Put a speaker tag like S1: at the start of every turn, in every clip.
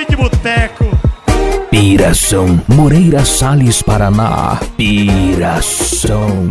S1: oi de boteco.
S2: Piração, Moreira Salles, Paraná. Piração.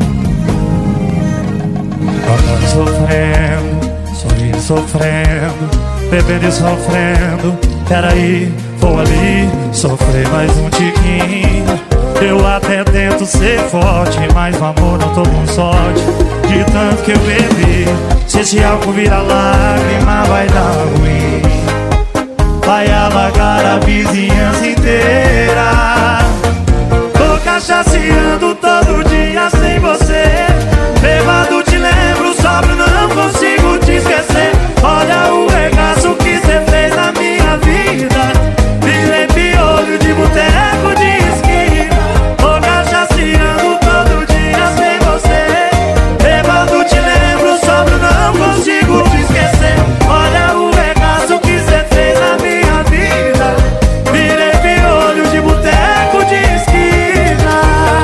S1: Papai sofrendo, sorrindo sofrendo, bebendo e sofrendo. Peraí, vou ali sofrer mais um tiquinho. Eu até tento ser forte, mas no amor não tô com sorte. De tanto que eu bebi, se esse álcool vira lágrima vai dar ruim. Vai alagar a vizinhança inteira. Tô cachaceando todo dia sem você. Bêbado te lembro, sóbrio não consigo te esquecer. Olha o regaço que cê fez na minha vida. Virei piolho de boteco de esquina. Tô cachaceando todo dia sem você. Bêbado te lembro, sóbrio não consigo te esquecer. Olha o regaço que cê fez na minha vida. Virei piolho de boteco de esquina.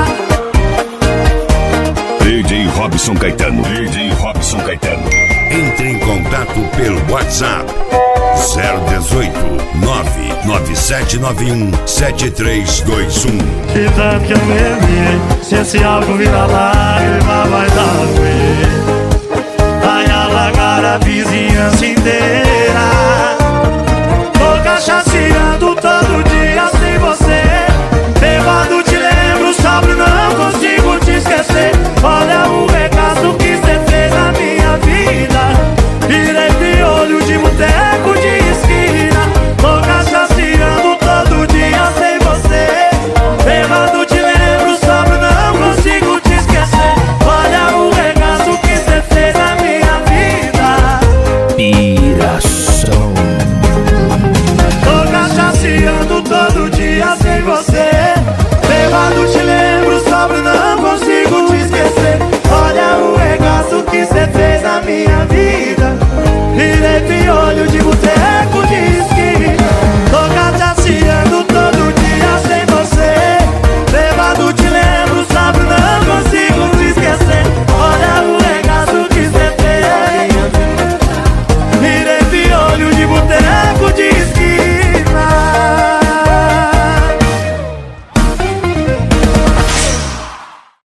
S3: DJ Robson Caetano. DJ Robson Caetano.
S4: Entre em contato pelo WhatsApp 018 99791 7321.
S1: De tanto que eu bebi, se esse álcool vira lágrima vai dar ruim. Vai alagar a vizinhança inteira. Tô cachaceando todo dia sem você. Bêbado te lembro, sóbrio não consigo te esquecer. Olha o regaço que cê fez na minha vida. Virei piolho de boteco de esquina. Tô cachaceando todo dia sem você. Bêbado te lembro, sóbrio não consigo te esquecer. Olha o regaço que cê fez na minha vida.
S2: Piração.
S1: Tô cachaceando todo dia sem você.